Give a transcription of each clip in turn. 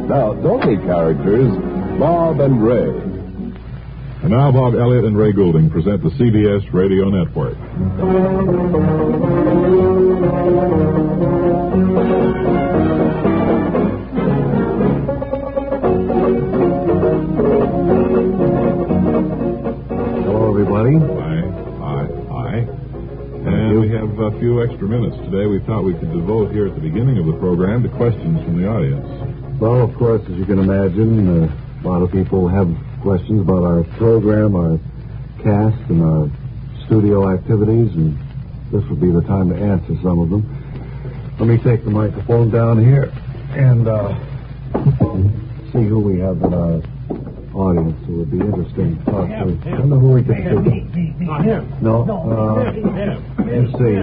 Now, don't be characters, Bob and Ray. And now Bob Elliott and Ray Goulding present the CBS Radio Network. Hello, everybody. Hi. And we have a few extra minutes today. We thought we could devote here at the beginning of the program to questions from the audience. Well, of course, as you can imagine, a lot of people have questions about our program, our cast, and our studio activities, and this would be the time to answer some of them. Let me take the microphone down here and see who we have in our audience who would be interesting to talk to. I don't know who we could speak. No. Let's see.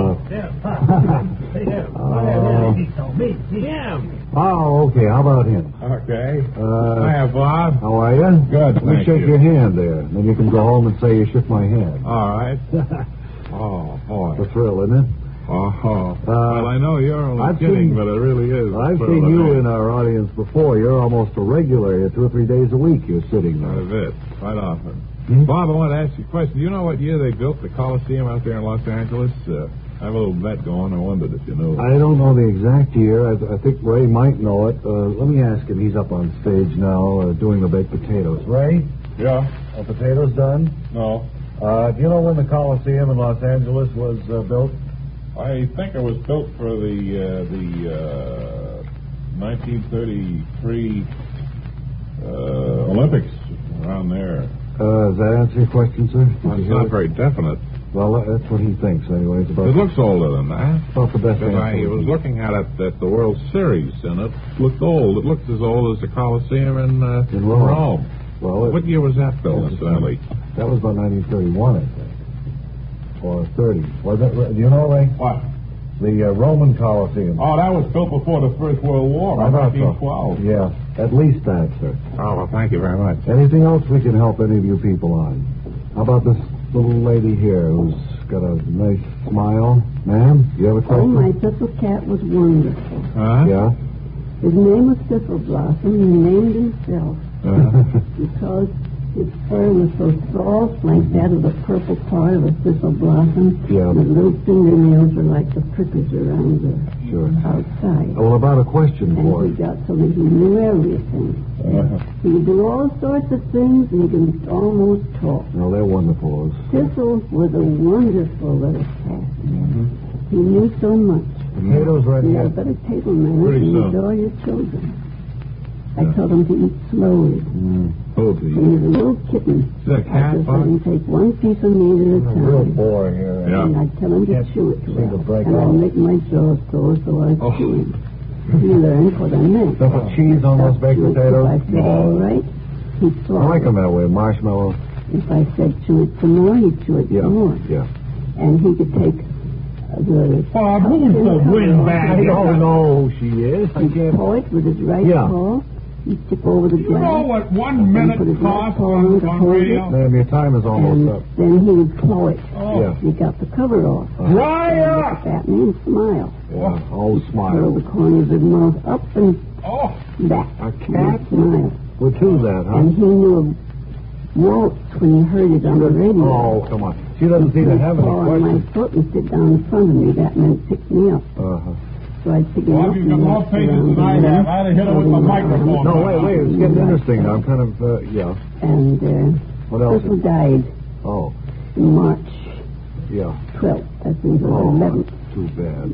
Oh, okay. How about him? Okay. Hiya, Bob. How are you? Good, Let me shake your hand there. Then you can go home and say you shook my hand. All right. Oh, boy. It's a thrill, isn't it? Well, I know you're only kidding, but it really is. I've seen you in our audience before. You're almost a regular here. 2 or 3 days a week you're sitting there. Quite a bit. Quite often. Hmm? Bob, I want to ask you a question. Do you know what year they built the Coliseum out there in Los Angeles? I have a little bet going. I wondered if you knew. I don't know the exact year. I think Ray might know it. Let me ask him. He's up on stage now doing the baked potatoes. Ray? Yeah? Are potatoes done? No. Do you know when the Coliseum in Los Angeles was built? I think it was built for the 1933 Olympics, around there. Does that answer your question, sir? Well, it's not very definite. Well, that's what he thinks, anyway. It's about It looks older than that. about the best Because I answer. was looking at it at the World Series, and it looked old. It looked as old as the Coliseum in Rome. Well, What year was that built, incidentally? That was about 1931, I think. Or 30. Was it? Do you know, Ray? What? The Roman Coliseum. Oh, that was built before the First World War, I thought so. 1912. Yeah, at least that, sir. Oh, well, thank you very much. Anything else we can help any of you people on? How about this little lady here who's got a nice smile? Ma'am, you have a question? Oh, my little cat was wonderful. Huh? Yeah? His name was Thistle Blossom. He named himself because his fur was so soft, like that of the purple part of a thistle blossom. Yeah. And the little fingernails were like the prickles around the outside. Well, about a question for And he you. got so that he knew everything. He could do all sorts of things, and he could almost talk. No, they're wonderful. Thistle was a wonderful little cat. He knew so much. Potatoes right You here. have better table manners Pretty and soon. enjoy your children. I told him to eat slowly. Oh, When he was a little kitten, Is that a I cat, just Bob? let him take one piece of meat at a A real time. boy here. Yeah. And I'd tell him to Can't chew it seem to well. break And off. I'd make my jaws close so I'd chew him. He learned what I meant. Don't put cheese on those baked If potatoes? I said, all right, he'd I swallow. like them that way. Marshmallow. If I said chew it some more, he'd chew it Yeah. some more. Yeah. And he could take the... Bob, who's the windbag? I don't know who she is. I He'd can't. paw it with his right Yeah. paw. He'd tip over the You know glass. what 1 And minute put his left costs paw on to hold it. radio? Ma'am, your time is almost And up. then he would claw it. Yeah. He got the cover off. Dry up! Look at me and smile. Yeah. Oh, Curl smile. the corners of his mouth up and Oh, back. A cat And smile. would do that, huh? And he knew a waltz when he heard it on the radio. Oh, come on. She doesn't seem to He'd have any paw on my questions. foot and sit down in front of me. That meant pick me up. Uh-huh. So I'd pick him Bob, up. you've and got more walk patience around than I him. have. I'd have hit her with my microphone. No, wait. It's getting interesting now. I'm kind of, yeah. And What else? Thistle died Oh, in March yeah. 12th. I think it was Oh, 11th, too bad.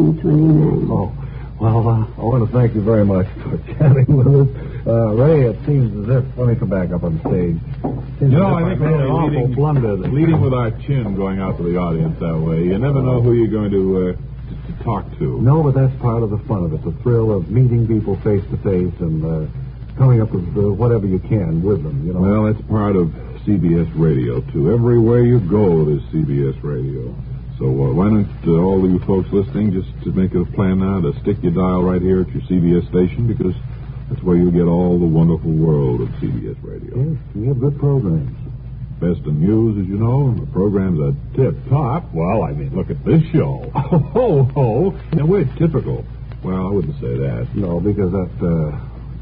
1929. Oh, well, I want to thank you very much for chatting with us. Ray, it seems as if, let me come back up on stage. You know, I think made an we're awful blunder. leading with our chin going out to the audience that way. You never know who you're going to talk to. No, but that's part of the fun of it, the thrill of meeting people face to face and coming up with whatever you can with them, you know. Well, that's part of CBS Radio, too. Everywhere you go, there's CBS Radio. So why don't all of you folks listening just to make it a plan now to stick your dial right here at your CBS station, because that's where you'll get all the wonderful world of CBS Radio. Yes, we have good programs. Best in news, as you know, and the programs are tip-top. Well, I mean, look at this show. Ho, ho. Now, we're typical. Well, I wouldn't say that. No, because that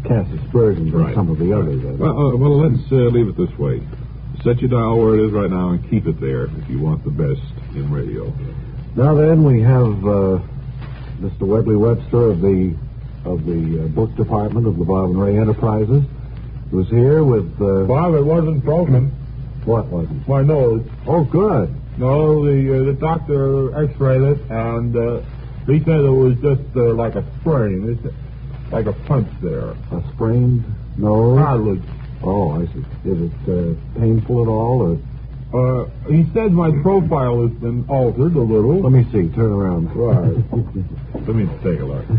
cast aspersions on Right. some of the others. Well, let's leave it this way. Set your dial where it is right now and keep it there if you want the best in radio. Now then, we have Mr. Webley Webster of the book department of the Bob and Ray Enterprises, who's here with... Bob, it wasn't broken. What wasn't? My nose. Oh, good. No, the doctor x-rayed it, and he said it was just like a sprain. It's like a punch there. A sprained nose? Cartilage. Oh, I see. Is it painful at all, or... He said my profile has been altered a little. Let me see. Turn around. Right. Let me take a look.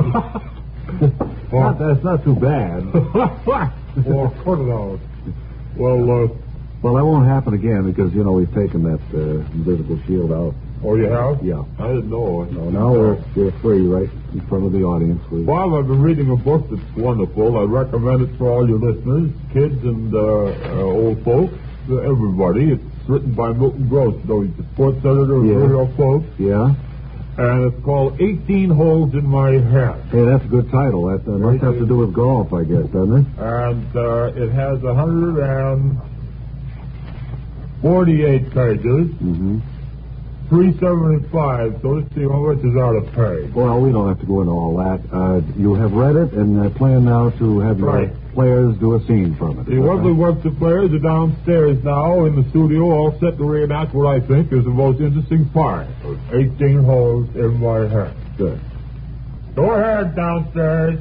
That's not too bad. Well, put it out. Well, Well, that won't happen again because, we've taken that invisible shield out. oh, you have? Yeah. I didn't know. So now we're free right in front of the audience. Bob, I've been reading a book that's wonderful. I recommend it for all your listeners, kids and old folks, everybody. It's written by Milton Gross, he's the sports editor of Radio Folk. Yeah? And it's called 18 Holes in My Head. Hey, that's a good title. That must have to do with golf, I guess, doesn't it? And it has 148 pages, Mm-hmm. 375, so let's see how much is out of pay. Well, we don't have to go into all that. You have read it and plan now to have your Right. players do a scene from it. The Webley Webster players are downstairs now in the studio, all set to reenact what I think is the most interesting part of 18 Holes in My Head. Good. Go ahead, downstairs.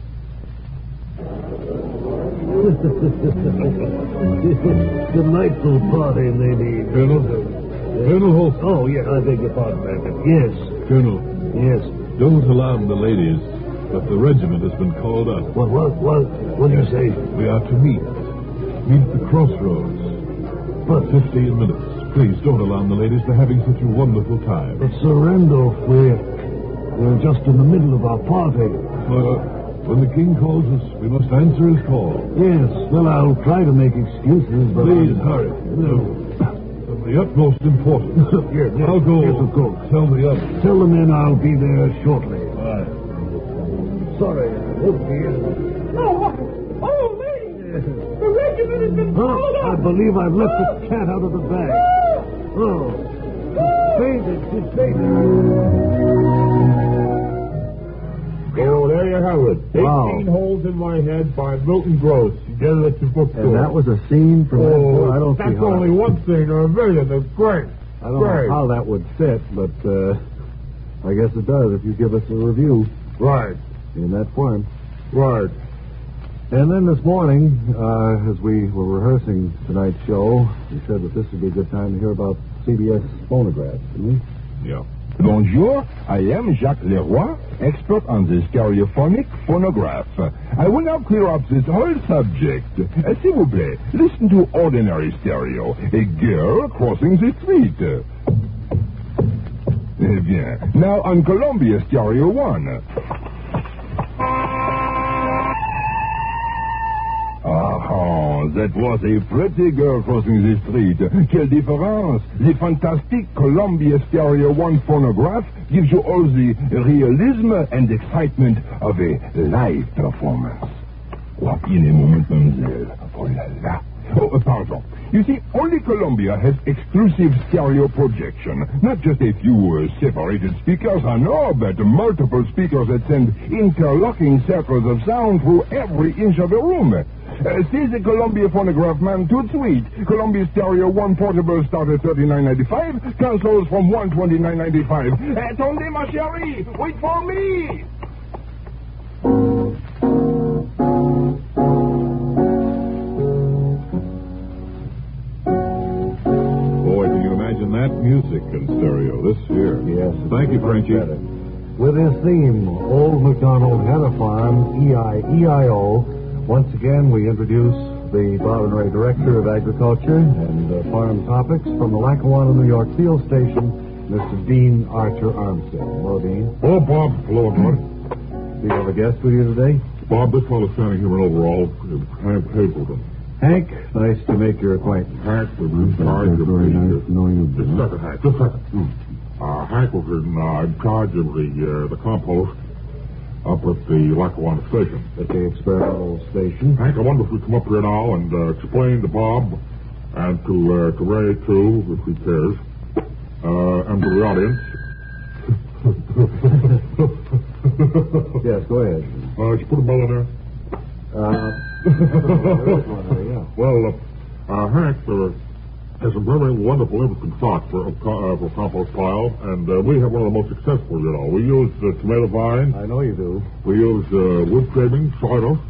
Delightful party, lady. Colonel Holst. Oh, yes, I beg your pardon, Baggett. Yes, Colonel, yes. don't alarm the ladies, but the regiment has been called up. What do you say? We are to meet at the crossroads. But, 15 minutes. Please don't alarm the ladies. They're having such a wonderful time. Sir Randolph, we're just in the middle of our party. When the king calls us, we must answer his call. Yes, well, I'll try to make excuses, but... Please hurry. No. Of the utmost importance. Yes, I'll go. Yes, of course. Tell the others. Tell the men I'll be there shortly. Right. Sorry, I hope he isn't. Oh, me! The regiment has been called I up! believe I've left the cat out of the bag. Oh, she's faded. Oh, there you have it. 18 Wow. Holes in My Head by Milton Gross. You get it at your bookstore. And that was a scene from that book. I don't see that's how only one scene or a million. It's great. I don't know how that would fit, but I guess it does if you give us a review Right, in that form. right. And then this morning, as we were rehearsing tonight's show, we said that this would be a good time to hear about CBS phonographs, didn't we? Yeah. Bonjour, I am Jacques Leroy, expert on the stereophonic phonograph. I will now clear up this whole subject. S'il vous plaît, listen to ordinary stereo. A girl crossing the street. Eh bien, now on Columbia Stereo 1. That was a pretty girl crossing the street. Quelle différence! The fantastic Columbia Stereo 1 phonograph gives you all the realism and excitement of a live performance. In a moment, mademoiselle. Oh la la. Oh, pardon. You see, only Columbia has exclusive stereo projection. Not just a few separated speakers, I know, but multiple speakers that send interlocking circles of sound through every inch of the room. See the Columbia phonograph, man, tout de suite. Columbia Stereo 1 portable start at $39.95. Consoles from $129.95. Attendez, ma chérie! Wait for me! Boy, can you imagine that music in stereo this year? Yes. Thank you, Frenchie. With his theme, Old MacDonald Had a Farm, E-I-E-I-O. Once again, we introduce the Bob and Ray Director of Agriculture and Farm Topics from the Lackawanna, New York Field Station, Mr. Dean Archer Armstead. Hello, Dean. Oh, Bob. Hello, everyone. Do you have a guest with you today? Bob, this fellow's standing here in overalls. Hank Hazelton. Hank, nice to make your acquaintance. Hank was in charge of Very nice the... knowing you. Just a second, Hank. Just a second. Hank was in charge of the compost. Up at the Lackawanna station. At the experimental station. Hank, I wonder if we come up here now and explain to Bob and to Ray, too, if he cares, and to the audience. Yes, go ahead. Did you put a bell in there? Yeah. Well, Hank has some very wonderful interesting thoughts for compost pile, and we have one of the most successful, you know. We use tomato vine. I know you do. We use wood shavings, sawdust,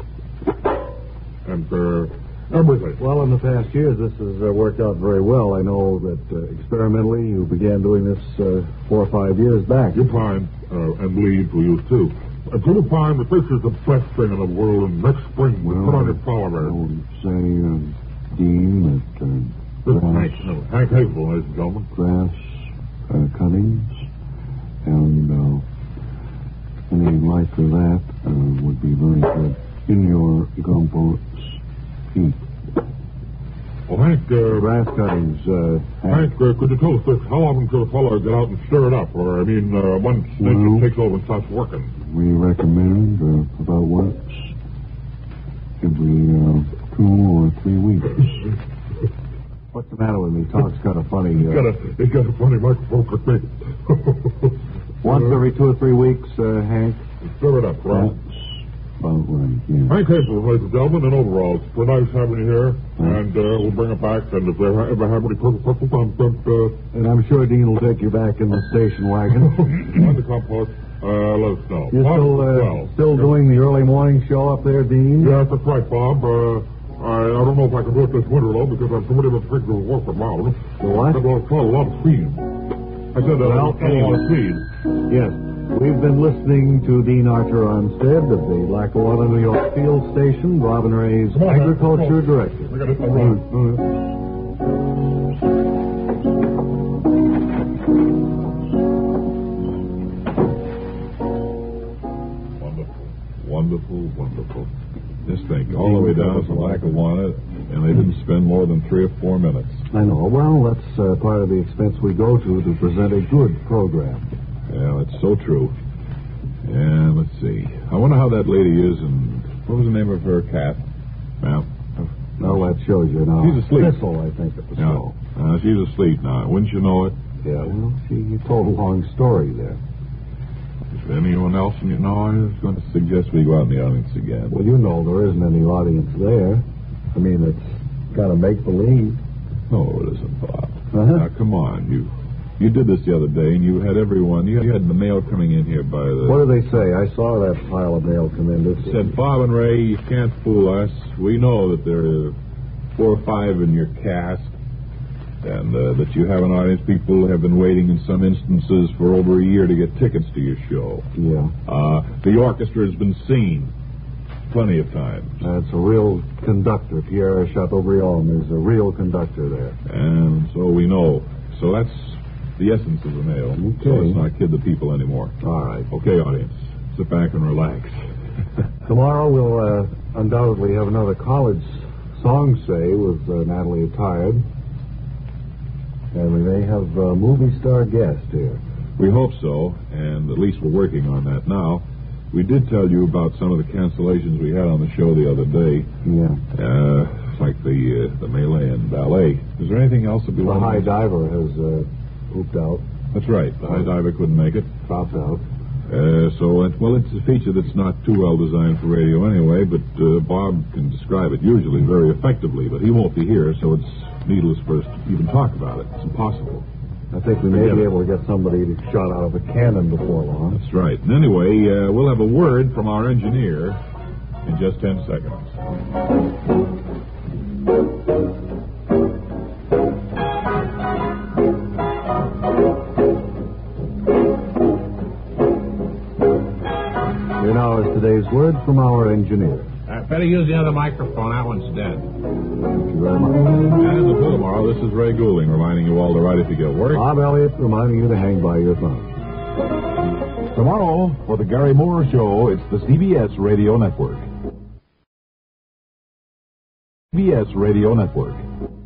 and everything. Well, in the past years, this has worked out very well. I know that experimentally you began doing this 4 or 5 years back. Your pine and leaves we use, too. And you find that this is the best thing in the world, and next spring we put on your flower bed. I would say, Dean, that This is Hank Hazel, ladies and gentlemen. Grass cuttings and anything like that would be very good in your compost heap. Well, Hank, Grass cuttings, Hank, could you tell us this? How often should a fellow get out and stir it up? Or, I mean, once nature takes over and starts working. We recommend about once every 2 or 3 weeks. What's the matter with me? Talk's kind of funny. He's got a funny microphone for me. Once every 2 or 3 weeks, Hank. Stir it up, right? That's about right, yeah. Hank Hazel, ladies and gentlemen, in overalls. It's nice having you here, and we'll bring it back, and if they ever have any purple and I'm sure Dean will take you back in the station wagon. on the compost, let us know. You're still doing the early morning show up there, Dean? Yes, that's right, Bob. I don't know if I can do it this winter, though, because I'm somebody that's thinking of work from out. What? I've got a lot of speed. I said that a lot of speed. Yes. We've been listening to Dean Archer Armstead of the Lackawanna, New York Field Station, Robin Ray's Agriculture Director. I got it all right. Wonderful. Just think, all the way down to Lackawanna, and they didn't spend more than 3 or 4 minutes. I know. Well, that's part of the expense we go to present a good program. Yeah, that's so true. And let's see. I wonder how that lady is, and what was the name of her cat? Well, that shows you now. She's asleep. Thistle, I think it was no. She's asleep now. Wouldn't you know it? Yeah, well, you told a long story there. Is there anyone else you know? I was going to suggest we go out in the audience again. Well, you know there isn't any audience there. I mean, it's kind of make-believe. No, it isn't, Bob. Now, come on. You did this the other day, and you had everyone. You had the mail coming in here by the... What did they say? I saw that pile of mail come in. It said, Bob and Ray, you can't fool us. We know that there are 4 or 5 in your cast, and that you have an audience. People have been waiting in some instances for over a year to get tickets to your show. Yeah. The orchestra has been seen plenty of times. That's a real conductor, Pierre Chateaubriand. There's a real conductor there. And so we know. So that's the essence of the mail. Okay. So let's not kid the people anymore. All right. Okay, audience. Sit back and relax. Tomorrow we'll undoubtedly have another college song say with Natalie Attired. And we may have a movie star guest here. We hope so, and at least we're working on that now. We did tell you about some of the cancellations we had on the show the other day. Yeah. Like the melee and ballet. Is there anything else that The belongs? high diver has pooped out. That's right. The high diver couldn't make it. Dropped out. It's a feature that's not too well designed for radio anyway, but Bob can describe it usually very effectively, but he won't be here, so it's needless for us to even talk about it. It's impossible. I think we may be able to get somebody shot out of a cannon before long. That's right. And anyway, we'll have a word from our engineer in just 10 seconds. Here now is today's word from our engineer. Better use the other microphone. That one's dead. Thank you very much. And in the pool tomorrow, this is Ray Goulding reminding you all to write if you get work. Bob Elliott reminding you to hang by your thumb. Tomorrow, for the Gary Moore Show, it's the CBS Radio Network. CBS Radio Network.